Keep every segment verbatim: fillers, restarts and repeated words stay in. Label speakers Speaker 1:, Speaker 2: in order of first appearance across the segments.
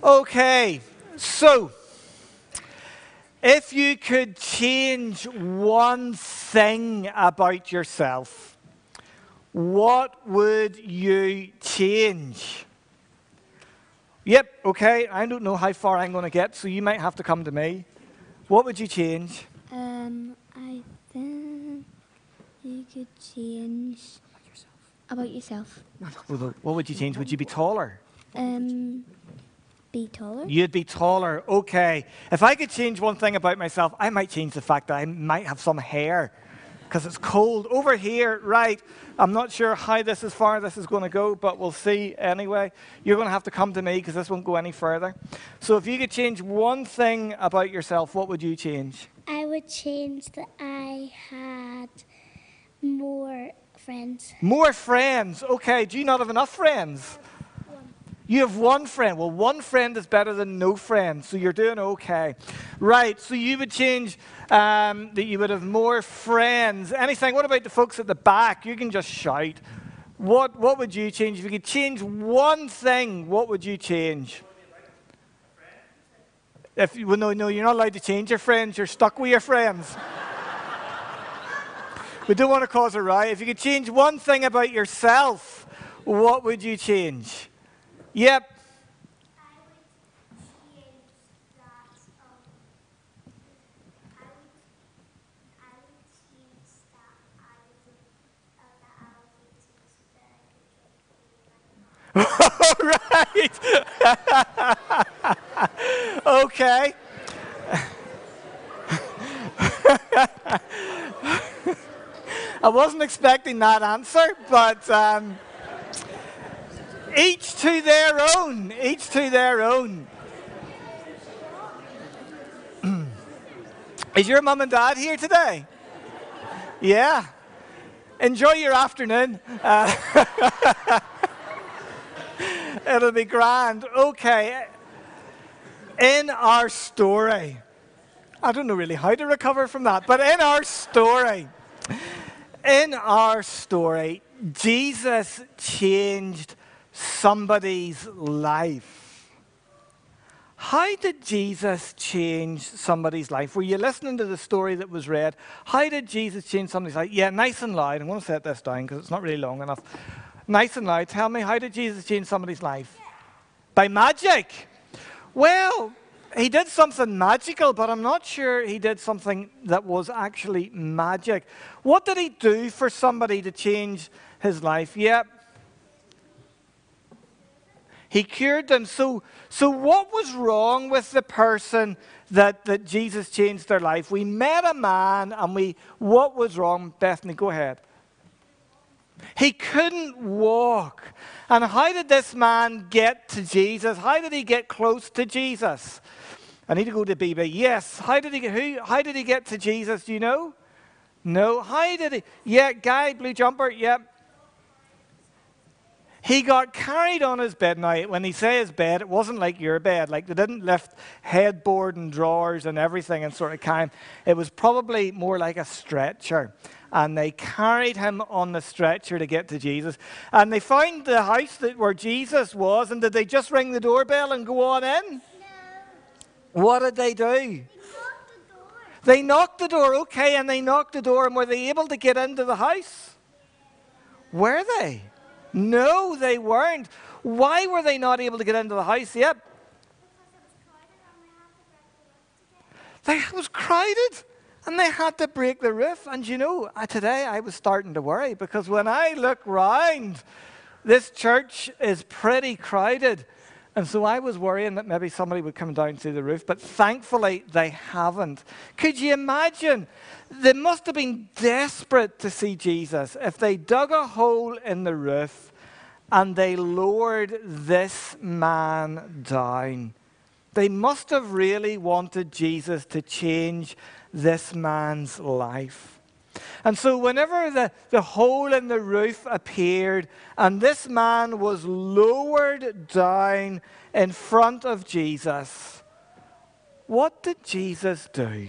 Speaker 1: Okay, so if you could change one thing about yourself, what would you change? Yep, okay, I don't know how far I'm going to get, so you might have to come to me. What would you change?
Speaker 2: Um, I think you could change about yourself.
Speaker 1: What would you change? Would you be taller?
Speaker 2: Um, be taller.
Speaker 1: You'd be taller. Okay. If I could change one thing about myself, I might change the fact that I might have some hair because it's cold. Over here, right, I'm not sure how this is far this is going to go, but we'll see anyway. You're going to have to come to me because this won't go any further. So if you could change one thing about yourself, what would you change?
Speaker 2: I would change that I had more friends.
Speaker 1: More friends. Okay. Do you not have enough friends? You have one friend. Well, one friend is better than no friend, so you're doing okay. Right, so you would change um, that you would have more friends. Anything? What about the folks at the back? You can just shout. What, what would you change? If you could change one thing, what would you change? If you, well, no, no, you're not allowed to change your friends. You're stuck with your friends. We don't want to cause a riot. If you could change one thing about yourself, what would you change? Yep.
Speaker 2: I would change that. Um, I would. I would change that. I would. Uh, that I would change that I could get
Speaker 1: All right. Okay. I wasn't expecting that answer, but um, each to their own. Each to their own. Is your mum and dad here today? Yeah. Enjoy your afternoon. Uh, it'll be grand. Okay. In our story, I don't know really how to recover from that, but in our story, in our story, Jesus changed somebody's life. How did Jesus change somebody's life? Were you listening to the story that was read? How did Jesus change somebody's life? Yeah, nice and loud. I'm going to set this down because it's not really long enough. Nice and loud. Tell me, how did Jesus change somebody's life? By magic. Well, he did something magical, but I'm not sure he did something that was actually magic. What did he do for somebody to change his life? Yep. He cured them. So, so what was wrong with the person that, that Jesus changed their life? We met a man, and we, what was wrong? Bethany, go ahead. He couldn't walk. And how did this man get to Jesus? How did he get close to Jesus? I need to go to B B. Yes. How did he get, who, how did he get to Jesus? Do you know? No. How did he? Yeah, guy, blue jumper. Yep. He got carried on his bed. Now, when he say his bed, it wasn't like your bed. Like, they didn't lift headboard and drawers and everything and sort of kind. It was probably more like a stretcher. And they carried him on the stretcher to get to Jesus. And they found the house that where Jesus was. And did they just ring the doorbell and go on in?
Speaker 2: No.
Speaker 1: What did they do?
Speaker 2: They knocked the door.
Speaker 1: They knocked the door, okay, and they knocked the door. And were they able to get into the house? Were they? No, they weren't. Why were they not able to get into the house? Yep. It was crowded and they had to break the roof. And you know, today I was starting to worry because when I look round, this church is pretty crowded. And so I was worrying that maybe somebody would come down through the roof, but thankfully they haven't. Could you imagine? They must have been desperate to see Jesus if they dug a hole in the roof and they lowered this man down. They must have really wanted Jesus to change this man's life. And so whenever the, the hole in the roof appeared and this man was lowered down in front of Jesus, what did Jesus do?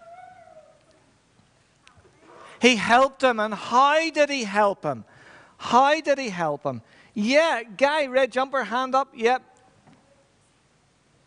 Speaker 1: He helped him. And how did he help him? How did he help him? Yeah, guy, red jumper, hand up. Yep.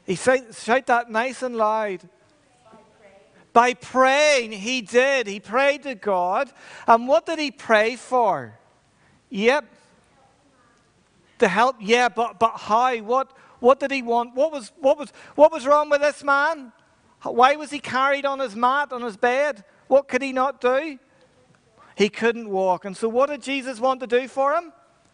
Speaker 1: He said, shout that nice and loud. By praying, he did. He prayed to God. And what did he pray for? Yep. To help, yeah, but but how? What what did he want? What was what was what was wrong with this man? Why was he carried on his mat, on his bed? What could he not do? He couldn't walk. And so what did Jesus want to do for him?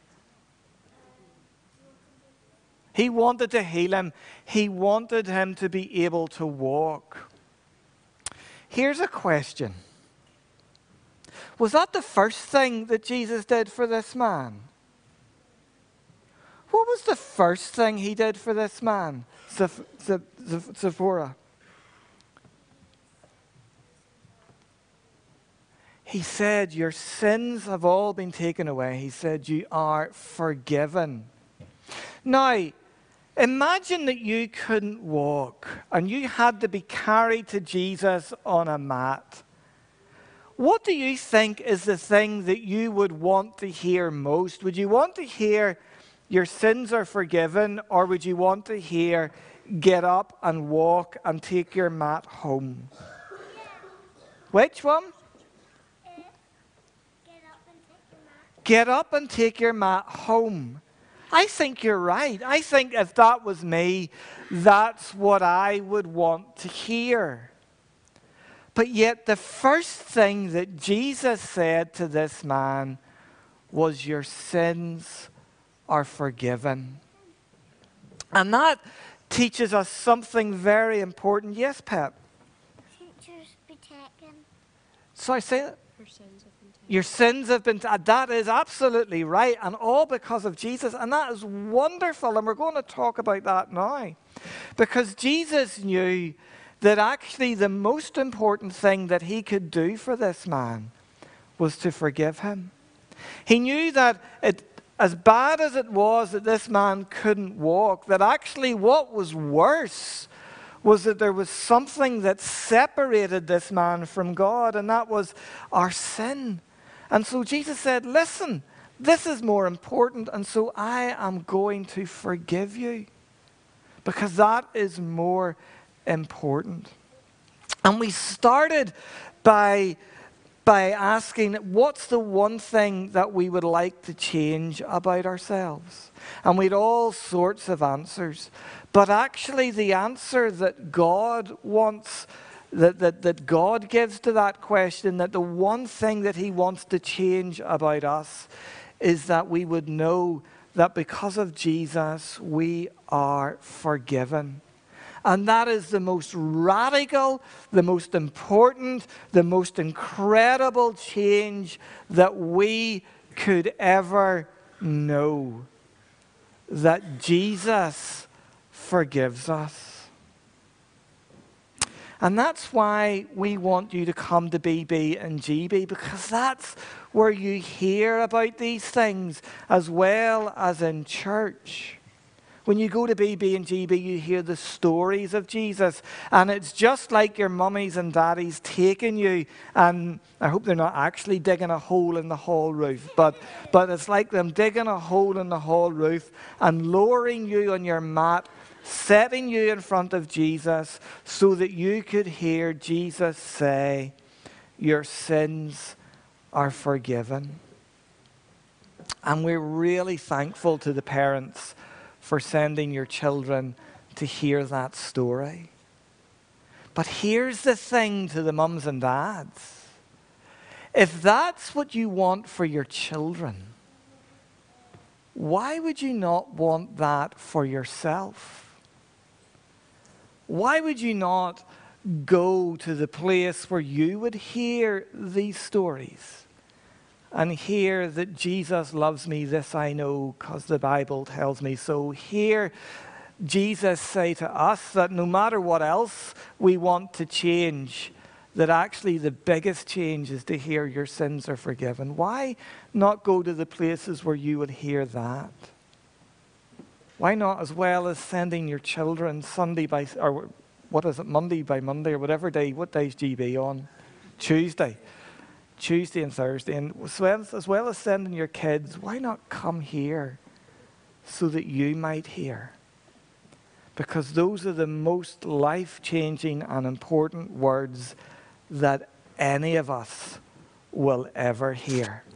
Speaker 1: He wanted to heal him. He wanted him to be able to walk. Here's a question. Was that the first thing that Jesus did for this man? What was the first thing he did for this man, Sephora? He said, your sins have all been taken away. He said, you are forgiven. Now, imagine that you couldn't walk and you had to be carried to Jesus on a mat. What do you think is the thing that you would want to hear most? Would you want to hear your sins are forgiven, or would you want to hear get up and walk and take your mat home? Which one? Get up and take your mat home. I think you're right. I think if that was me, that's what I would want to hear. But yet the first thing that Jesus said to this man was, your sins are forgiven. And that teaches us something very important. Yes, Pep?
Speaker 2: Teachers be taken.
Speaker 1: Sorry, say it.
Speaker 3: Your sins have been taken.
Speaker 1: Your sins have been, uh, that is absolutely right, and all because of Jesus, and that is wonderful, and we're going to talk about that now. Because Jesus knew that actually the most important thing that he could do for this man was to forgive him. He knew that it, as bad as it was that this man couldn't walk, that actually what was worse was that there was something that separated this man from God, and that was our sin. And so Jesus said, listen, this is more important, and so I am going to forgive you, because that is more important. And we started by, by asking, what's the one thing that we would like to change about ourselves? And we had all sorts of answers. But actually the answer that God wants, that, that, that God gives to that question, that the one thing that he wants to change about us is that we would know that because of Jesus, we are forgiven. And that is the most radical, the most important, the most incredible change that we could ever know. That Jesus forgives us. And that's why we want you to come to B B and G B, because that's where you hear about these things as well as in church. When you go to B B and G B, you hear the stories of Jesus. And it's just like your mummies and daddies taking you, and I hope they're not actually digging a hole in the hall roof, but, but it's like them digging a hole in the hall roof and lowering you on your mat, setting you in front of Jesus so that you could hear Jesus say, your sins are forgiven. And we're really thankful to the parents for sending your children to hear that story. But here's the thing to the mums and dads. If that's what you want for your children, why would you not want that for yourself? Why would you not go to the place where you would hear these stories and hear that Jesus loves me, this I know, because the Bible tells me so? Hear Jesus say to us that no matter what else we want to change, that actually the biggest change is to hear your sins are forgiven. Why not go to the places where you would hear that? Why not, as well as sending your children Sunday by, or what is it, Monday by Monday, or whatever day, what day is G B on? Tuesday. Tuesday and Thursday. And as well as, as well as sending your kids, why not come here so that you might hear? because those are the most life-changing and important words that any of us will ever hear.